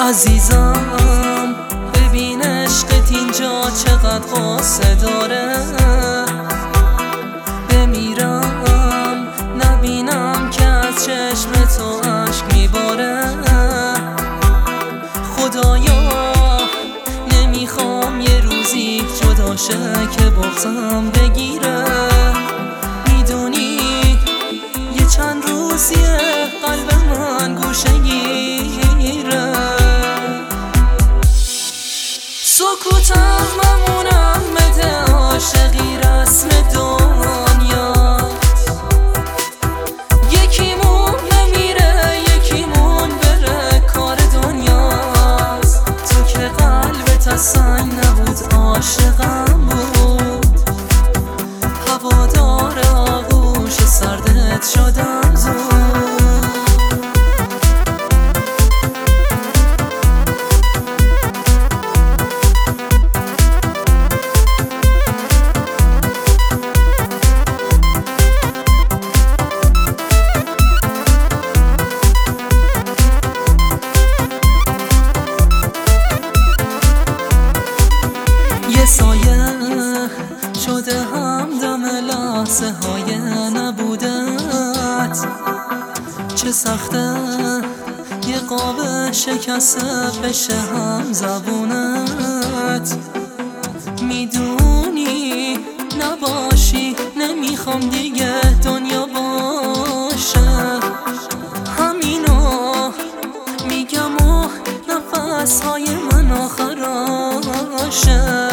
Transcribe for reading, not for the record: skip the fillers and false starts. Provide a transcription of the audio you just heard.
عزیزم ببین عشقت اینجا چقدر قصه داره، بمیرم نبینم که از چشم تو اشک میباره. خدایا نمیخوام یه روزی جدا شه که بغضم بگیره. میدونی یه چند روزیه قلب من گوشه گیره. سکوتم ممونم بده عاشقی رسم دنیاست. یکیمون نمیره یکیمون بره کار دنیاست. تو که قلبت از سنگ نبود عاشقم بود، هوادار آغوش سردت شدم زود. یه سایه شده همدم لحظه های نبودت. چه سخته یه قاب شکسته بشه هم زبونت. میدونی نباشی نمیخوام دیگه دنیا باشه. همینو میگم و نفس های من آخراشه.